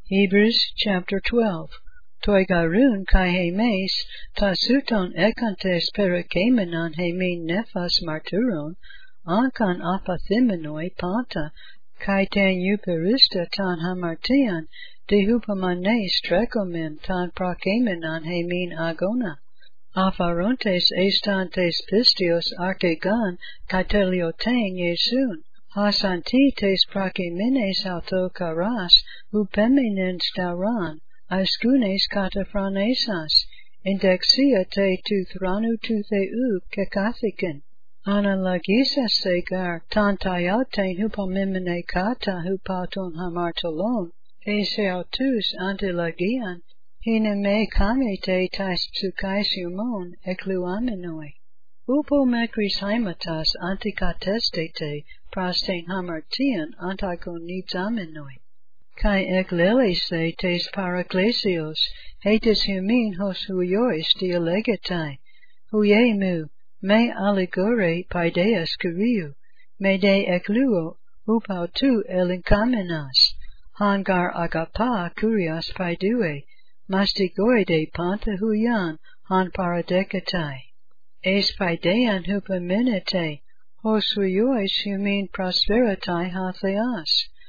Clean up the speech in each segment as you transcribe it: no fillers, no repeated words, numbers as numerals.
Hebrews chapter 12. Toigarun kai hemes tasuton ekantes perekemenon hemin nefas marturon, ankan apathimenoi panta, kai ten euperista tan hamartian, dehupamanes trekomen tan prakemenon hemin agona. Apharontes estantes pistios archegan kaitelioten Jesun. Hasanti tes prakemenes auto karas, upemenens dauran, askunes katafranesas, indexia te tu thranu tu theu kekathiken. Analogisas segar, tantayauten hupamemene kata hupaton hamartolon, eseautus antilogian, hineme kamete tais psukais humon ekluamenoi. Upo mekris haimatas antikatestete prasten hamartian antagonizamenoi. Kai eklelese tes paraklesios, hetes humin hos huiois dialegetai, huiemu, me aligore paideas kuriu, me de ekluo, upautu elinkamenas, hangar agapa kurias paidue, mastigoide panta huian, han paradeketai. Es paidean hupamenete, hos huiois humin prosperitai hatheas,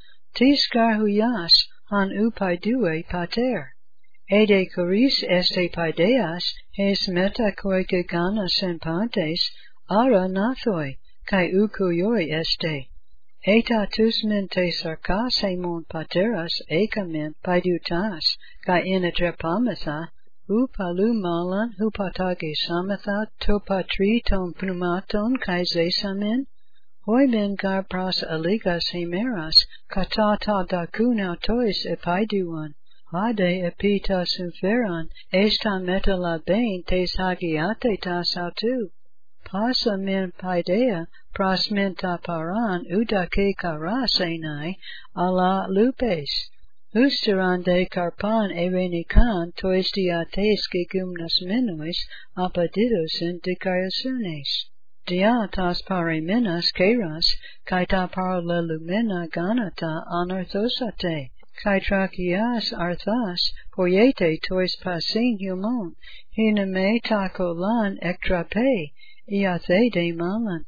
tis gar huias, han upaidue pater. Ede coris este paideas, hes meta koikeganas en pantes, ara nathoi, kai ukuioi este. Eta tus mente sarkas hemon pateras ekamen paidutas, kai inatrepamatha, upalu malan hupatage samatha topatri ton pneumaton kai zesamen, hoi men gar pras aligas hemeras, katata dakuna tois epaiduan, hade epita suferan, esta metalabain tes hagiate tas autu. Pasa men paidea, pras menta paran udake karas enai, ala lupes. Usterande karpan erenikan tois diates gegumnas menois, apadidos in dikaiasunes. Diatas paremenas keras, kaita paralelumena ganata anarthosate, kaitrakias arthas, poiete tois pasin humon, hiname takolan ektrape, iathe de malan.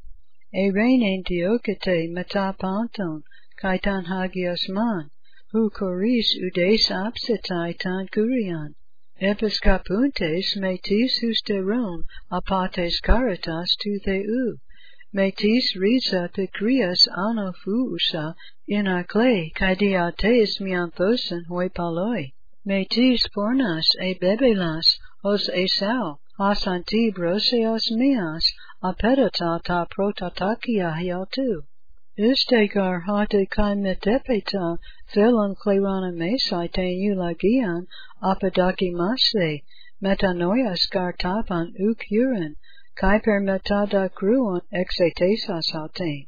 Erenen diokete metapanton, kaitan hagios man, hu coris udes apsetai tan kurian. Episkapuntes metis husteron apates caritas tu theu, metis risa pikrias anophuusa in akle kaidiates mianthosen hoi paloi, metis pornas e bebelas os esau, asanti broseos meas, apedata ta protatakia hiautu. Istegar hate kai metepeta, thelon klerana mesai ten eulagian, apedakimase, metanoias gar tapan ukuren, kai per metada kruon exetesas aten.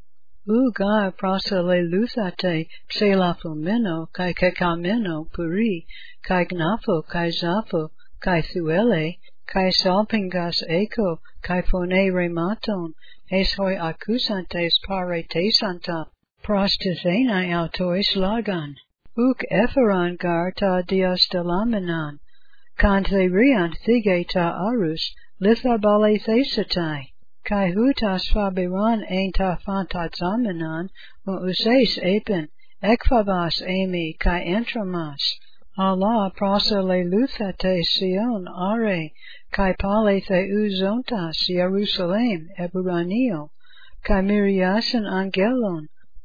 Gar prosele luthate, pselafomeno, kai kekameno, puri, kai gnapho, kai zapho, kai thuele, kai salpingas echo, kai phone rematon, es hoi accusantes pare tesanta, prostithenai autois lagan, epheran gar ta diastelamenan, kantherian thige ta arus, lithabale thesatai, kai hutas fabiran ein ta phantatzamenan, uses epen, ekfavas emi kai entramas, Allah prosele luthate sion are, kai pale theu zontas Jerusalem eburanio, kai miriasen angelon,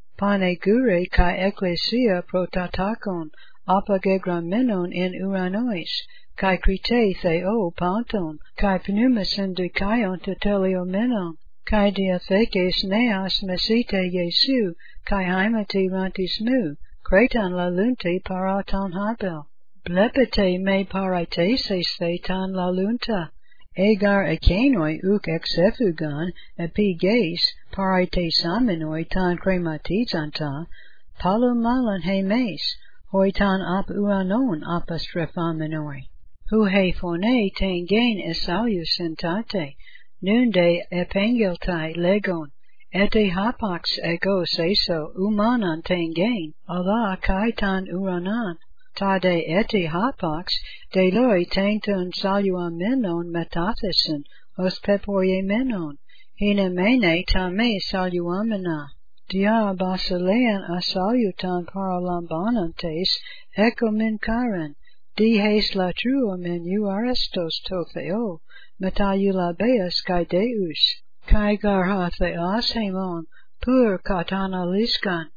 panegure kai ecclesia protatakon, apagegramenon in uranois, kai krite theo panton, kai pneumasen dikaion teteliomenon, kai diathekes neas mesite Jesu, kai haimati rantismu, kretan lalunti paratan habel. Blepete me parateses thetan lalunta. Egar ekenoi uk exephugan epiges paratesamenoi tan krematizanta, palumalan hemes, hoitan ap uranon apastrefamenoi. Hu he phone tengen esalius sentate, nunde epengeltai legon, ete hapax ego seso umanan tengen, Allah kaitan uranan. ta de eti hapax, de loi tainton saluamenon metathesin, os pepoiemenon, hina mene ta me saluamena. Dia basilean asalutan paralambanantes, ecomin karen, dihes latruomen arestos to theo, metayulabeas kai deus, kai garha theos hemon, pur katana liskan,